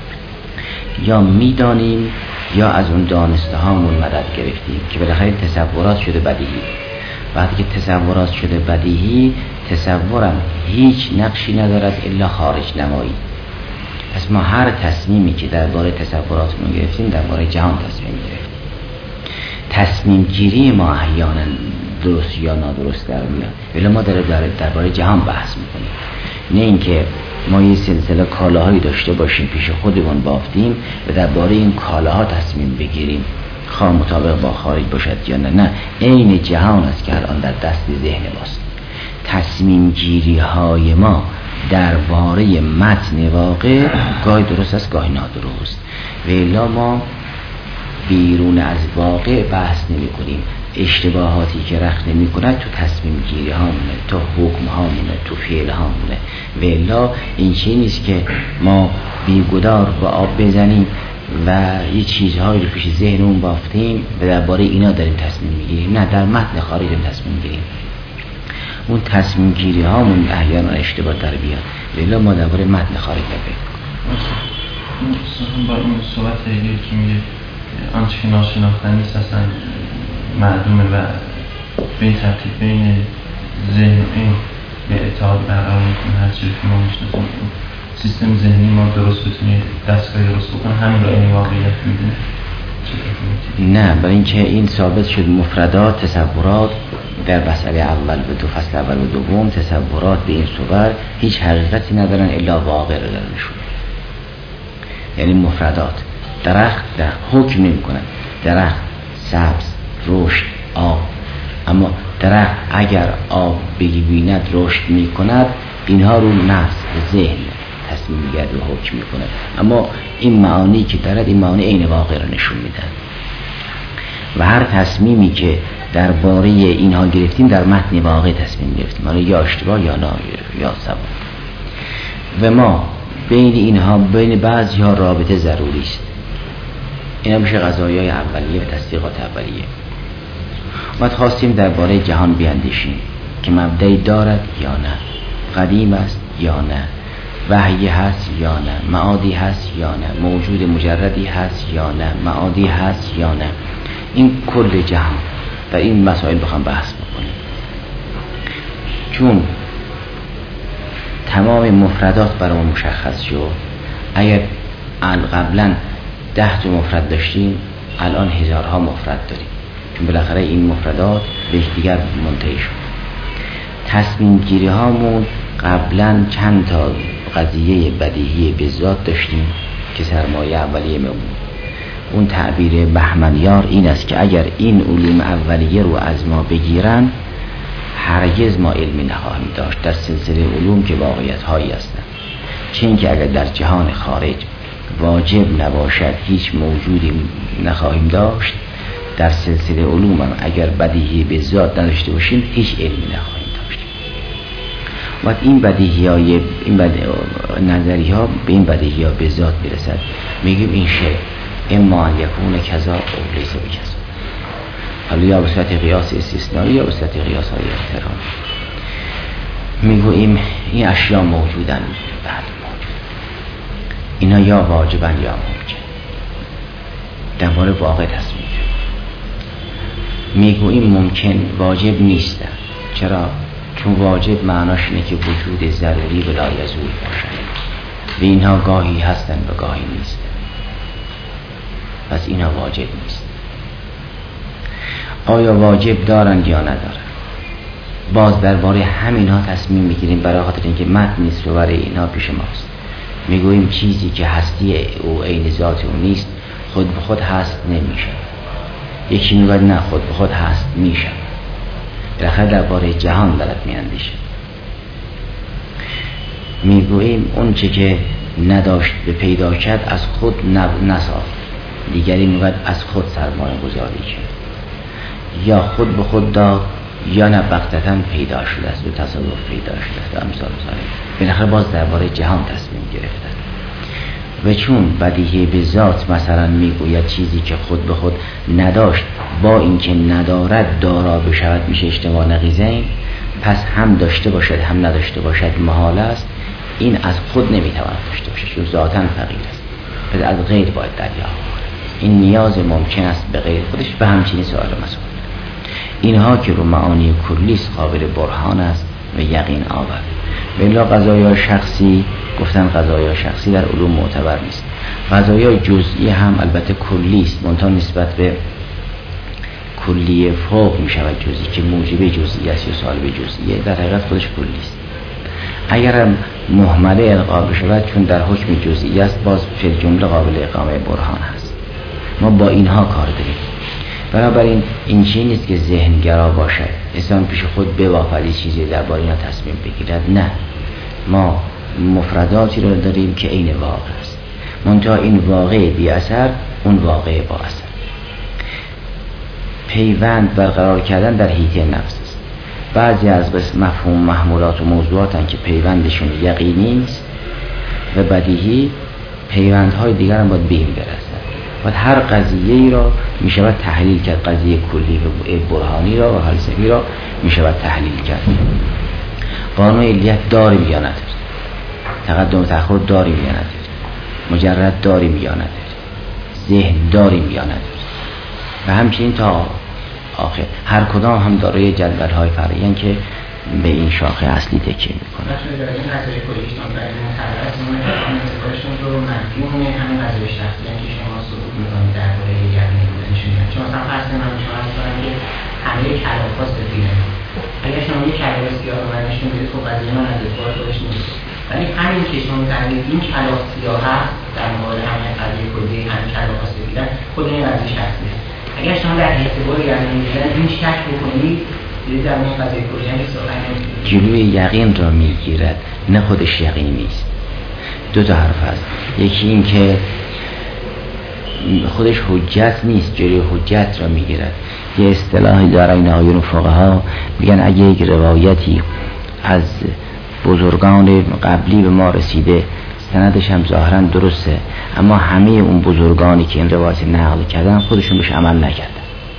یا میدانیم یا از اون دانسته هامون مدد گرفتیم که بالاخره تصورات شده بدیهی. وقتی که تصورات شده بدیهی، تصورم هیچ نقشی ندارد الا خارج نمایی. پس ما هر تصمیمی که درباره تصوراتمون گرفتیم درباره جهان تصمیم گرفتیم. تصمیم گیری ما احیانا درست یا نادرست در میاد، ولی ما در درباره جهان بحث میکنیم. نه اینکه ما یه سلسله کالاهایی داشته باشیم پیش خودمون بافتیم و درباره این کالاها تصمیم بگیریم، خواه مطابق با خارج باشد یا نه. نه، عین جهان است که الان در دست ذهن ماست. تصمیم گیری های ما درباره متن واقع گاهی درست است گاهی نادرست، و الا ما بیرون از واقع بحث نمی کنیم. اشتباهاتی که رخ نمی کند تو تصمیم گیری ها مونه، تو حکم ها مونه، تو فعل ها مونه. و الا این چیزی نیست که ما بیگدار با آب بزنیم و یه چیزهایی رو پیش ذهنمون بافتیم و درباره اینا داریم تصمیم میگیریم. نه، در متن خارج داریم تصمیم میگیریم. اون تصمیم گیری هامون احیانا اشتباه در بیاد، و الا ما درباره متن خارج نبیم. این با این صحبت دیگه که میگه آنچه که ناشناختنی نیست اصلا معدومه و به این ترتیب بین ذهن این به اتحاد برقرار میکنه. هر چیزی که ما میشناسیم سیستم ذهنی ما درست بتونه دستگاه درست بکنه، همین رو این واقعیت میدونه. نه، برای اینکه این ثابت شد مفردات تصورات در مسئله اول و دو فصل اول و دوم، تصورات به این صور هیچ حقیقتی ندارن الا واقع رو دارنشون. یعنی مفردات درخت در حکم نمی کنن، درخت سبز، رشد، آب. اما درخت اگر آب بگیبیند رشد می کند، اینها رو نفس ذهن تصمیم میگرد و حکم می کند. اما این معانی که دارد این معانی عین واقع رو نشون میدن. و هر تصمیمی که درباره اینها گرفتیم در متن واقع تصمیم گرفتیم، حالا یا اشتباه یا نه یا سبب. و ما بین اینها بین بعضی ها رابطه ضروری است. اینا میشه قضایای اولیه و تصدیقات اولیه. ما خواستیم درباره جهان بیاندیشیم که مبدعی دارد یا نه، قدیم است یا نه، وحی هست یا نه، معادی هست یا نه، موجود مجردی هست یا نه، معادی هست یا نه. این کل جهان در این مسائل بخوام بحث بکنیم، چون تمام مفردات برای ما مشخص شد. اگر قبلا ده تا مفرد داشتیم الان هزارها مفرد داریم، چون بالاخره این مفردات به یکدیگر منتهی شد. تصمیم گیری هامون قبلا چند تا قضیه بدیهی به ذات داشتیم که سرمایه اولیه ما بود. اون تعبیر بهمنیار این است که اگر این علوم اولیه رو از ما بگیرن هرگز ما علمی نخواهیم داشت در سلسله علوم که واقعیت هایی هستند. چون که اگر در جهان خارج واجب نباشد هیچ موجودی نخواهیم داشت، در سلسله علوم هم اگر بدیهی به ذات نداشته باشیم هیچ علمی نخواهیم داشت. وقت این بدیهی های این بدی... نظری ها به این بدیهی ها به ذات برسد، میگیم این شی اما ان یکون کذا او لیس بکذا، حالا یا به صورت قیاس استثنایی یا به صورت قیاس های احترام. میگوییم این اشیا موجودن، بله موجود، اینا یا واجبن یا ممکن. در مورد واقع تصمیم میگوییم ممکن واجب نیستن. چرا؟ چون واجب معناش اینه که وجود ضروری بلا یزول باشن و اینها گاهی هستن و گاهی نیستن، پس اینها واجب نیست. آیا واجب دارند یا ندارند؟ باز درباره همینها تصمیم میگیریم برای خاطر اینکه متن صور اینها پیش ماست. میگوییم چیزی که هستی او عین ذات او نیست خود به خود هست نمیشه. یکی میگه نه خود به خود هست میشه. بالاخره درباره جهان دارد میاندیشه. میگوییم اون چه که نداشت به پیدا کرد از خود نساخت. دیگری میگوید از خود سرمایه گذاری کرد، یا خود به خود داد یا نه بغتةً پیدا شده است، به تصادف پیدا شده است و امثال ذالک. بالاخره باز درباره جهان تصمیم گرفتن. و چون بدیهی به ذات مثلا میگوید چیزی که خود به خود نداشت با اینکه ندارد دارا بشود میشه اجتماع نقیضین، پس هم داشته باشد هم نداشته باشد محال است. این از خود نمیتواند داشته باشد چون ذاتاً فقیر است، پس از غیر باید دریافت. این نیاز ممکن است به غیر خودش و همچنین سوال مسئول. اینها که رو معانی کلیست قابل برهان است و یقین آور. بلا قضایا شخصی گفتن قضایا شخصی در علوم معتبر نیست. قضایا جزئی هم البته کلیست، منتها نسبت به کلیه فوق می شود جزئی که موجب جزئی است یا سالب جزئیه، در حقیقت خودش کلیست. اگر هم مهمله القا بشود چون در حکم جزئی است باز فی الجمله قابل اقامه برهان هست. ما با اینها کار داریم. بنابراین این چیزی نیست که ذهنگرا باشد، انسان پیش خود بوافدی چیزی درباره اینا تصمیم بگیرد. نه، ما مفرداتی رو داریم که عین واقع است، منتها این واقع بی اثر، اون واقع با اثر. پیوند برقرار کردن در حیطه نفس است. بعضی از قسم مفهوم محمولات و موضوعاتن که پیوندشون یقینی است و بدیهی، پیوندهای دیگر هم باید به این برسد. باید هر قضیه ای را می شود تحلیل کرد، قضیه کلی و برهانی را و فلسفی را می شود تحلیل کرد. قانون علیت داریم یا نداریم، تقدم و تأخر داریم یا نداریم، مجرد داریم یا نداریم، ذهن داریم یا نداریم و همچنین تا آخر. هر کدام هم دارای جدول‌های فرعی که به این شاخه اصلی تکیه میکنه. مثلا در این قضیه کلیشون برای مطلعات اون انتقالشون رو مفهوم همین قضیه شخصی که شما صحبت می‌کنید درباره یعنی بودنشون، چون مثلا فرض کنیم من شما مثلا که همه کلافا سفیده، اگر شما یک کلاف سیاه رو نشون بدید خب قضیه من از اعتبار خودش نیست، ولی همین که شما می‌فرمایید این کلاف سیاه هست در مقابل همین قضیه کلی همین کلاف سفیده، خود این قضیه شخصیه. اگر شما در اعتبار یعنی بودن این شک بکنید جلوی یقین را میگیرد، نه خودش یقین نیست. دو تا حرف هست، یکی این که خودش حجت نیست، جلوی حجت را میگیرد. یه اصطلاحی داره این آیون فقها میگن اگه یک روایتی از بزرگان قبلی به ما رسیده سندش هم ظاهرا درسته، اما همه اون بزرگانی که این روایت نقل کردن خودشون بهش عمل نکردن،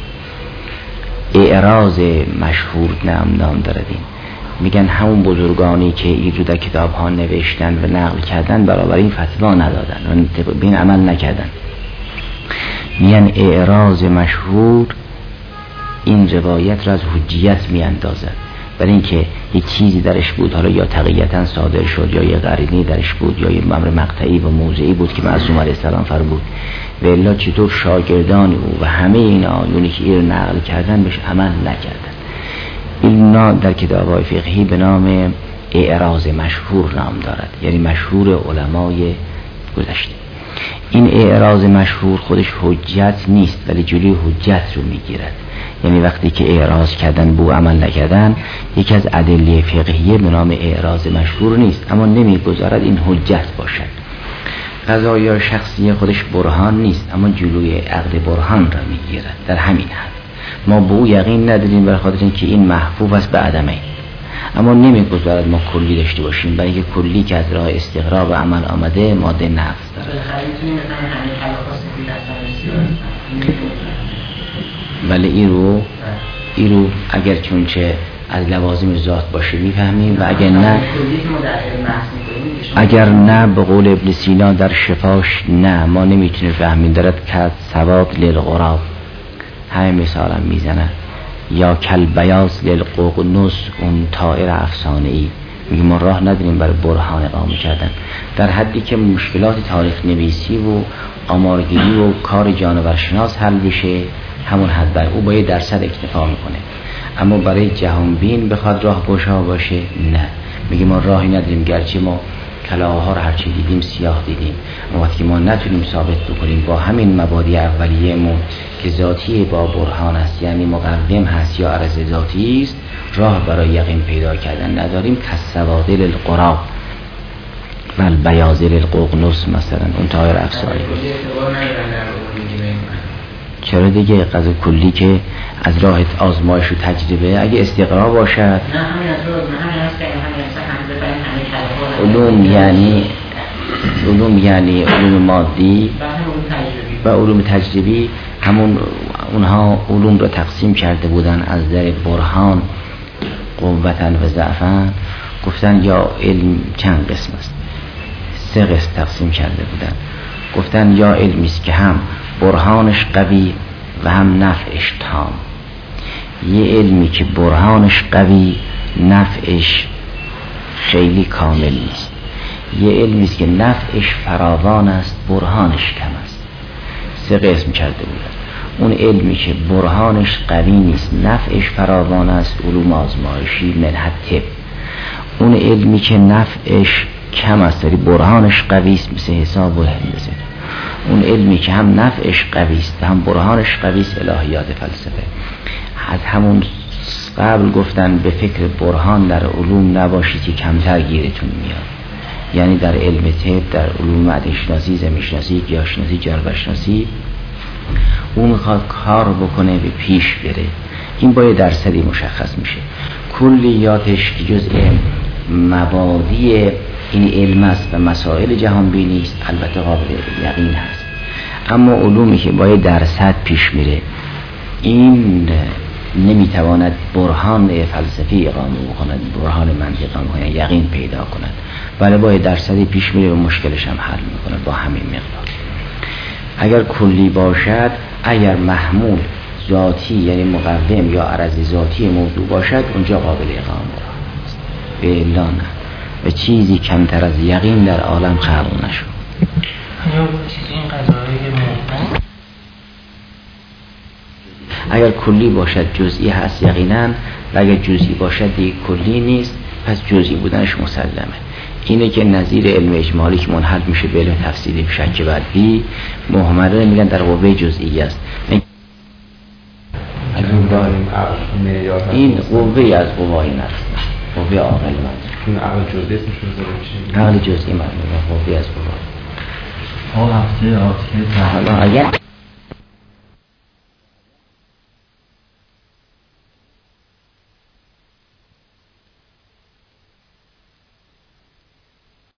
اعراض مشهور نام نام داردین. میگن همون بزرگانی که این رو در کتاب ها نوشتن و نقل کردن برابر این فتوا ندادن و به این عمل نکردن. میگن اعراض مشهور این روایت را از حجیت میاندازد، برای اینکه یک چیزی درش بود، حالا یا تقییتا صادر شد یا یه قرینی درش بود یا یه امر مقطعی و موضعی بود که معصوم علیه السلام فرمود، و الا چطور شاگردان او و همه این آیونی که این نقل کردن بهش عمل نکردن. اینا در کتاب‌های فقهی به نام اعراض مشهور نام دارد، یعنی مشهور علمای گذشته. این اعراض مشهور خودش حجت نیست ولی جلوی حجت رو میگیرد، یعنی وقتی که اعراض کردن بو عمل نکردن یکی از ادله فقهیه به نام اعراض مشهور نیست، اما نمیگذارد این حجت باشد. قضایا شخصی خودش برهان نیست اما جلوی عقد برهان را میگیرد. در همین حد ما به او یقین نداریم برای خاطر اینکه این محفوظ است به عدمه، اما نمیگذارد ما کلی داشته باشیم، برای اینکه کلی که از راه استقرار و عمل آمده ماده نفس دارد. ولی این رو این رو اگر چونچه از لوازم ذات باشه میفهمیم و اگر نه اگر نه به قول ابن سینا در شفاش نه ما نمیتونیم فهمیم. دارد که سواد للغراب همه مثال هم میزنه، یا کل بیاض للققنوس اون طائر افسانه ای. میگه ما راه نداریم برای برهان اقامه کردن، در حدی که مشکلات تاریخ نویسی و آمارگیری و کار جانورشناس حل بشه همون حد بر او با یه درصد اکتفا میکنه، اما برای جهانبین بخواد راه گشا باشه نه. میگه ما راهی نداریم، گرچه ما کلاها رو هرچی دیدیم سیاه دیدیم، اما وقتی ما نتونیم ثابت بکنیم با همین مبادی اولیه ما که ذاتی با برهان است، یعنی مقوم هست یا عرض ذاتی است، راه برای یقین پیدا کردن نداریم. کالسوادل القراب و البیاض للققنوس مثلا اون طائر افسانه. چرا دیگه قضا کلی که از راه آزمایش و تجربه اگه استقرا باشد. نه همین از روز نه همین از که همین از همین علوم یعنی علوم یعنی علوم مادی و علوم تجربی، همون اونها علوم رو تقسیم کرده بودن از در برهان قوتن و ضعفن. گفتن یا علم چند قسم است، سه قسم تقسیم کرده بودن. گفتن یا علمی است که هم برهانش قوی و هم نفعش تام. یه علمی که برهانش قوی نفعش خیلی کامل نیست. یه علمی است که نفعش فراوان است برهانش کم است. سه قسم کرده بودن. اون علمی که برهانش قوی نیست نفعش فراوان است علوم آزمایشی منحت طب. اون علمی که نفعش کم است ولی برهانش قوی است مثل حساب و هندسه. اون علمی که هم نفعش قوی است هم برهانش قوی است الهیات فلسفه. از همون قبل گفتن به فکر برهان در علوم نباشید که کمتر گیرتون میاد. یعنی در علم طب، در علوم معدن شناسی، زمین شناسی، گیاهشناسی، جانور شناسی اون میخواد کار بکنه به پیش بره. این باید درصدی مشخص میشه. کلیاتش که جزء مبادی این علم است و مسائل جهان بینی است البته قابل یقین هست. اما علومی که باید درصد پیش میره این نمیتواند برهان فلسفی اقامه بکند، برهان منطقی اقامه بکند، یقین پیدا کند، ولی باید درصدی پیش میره و مشکلش هم حل میکنه با همین مقدار. اگر کلی باشد، اگر محمول ذاتی یعنی مقوم یا عرض ذاتی موضوع باشد اونجا قابل اقامه است. به الا نه و چیزی کمتر از یقین در عالم خلق نشد. یا چیزی این قضایی موضوع اگر کلی باشد جزئی هست یقینا، و اگر جزئی باشد دیگه کلی نیست، پس جزئی بودنش مسلمه. اینه که نظیر علم اجمالی که منحل میشه به علم تفصیلی به شک بعدی محمله میگن در قوه جزئی است. این قوه از قوای نفس، قوه عاقل منظور. این عقل جزئی اسمش رو عقل جزئی منظور قوه از قوای. آه هفته آتیه حالا اگر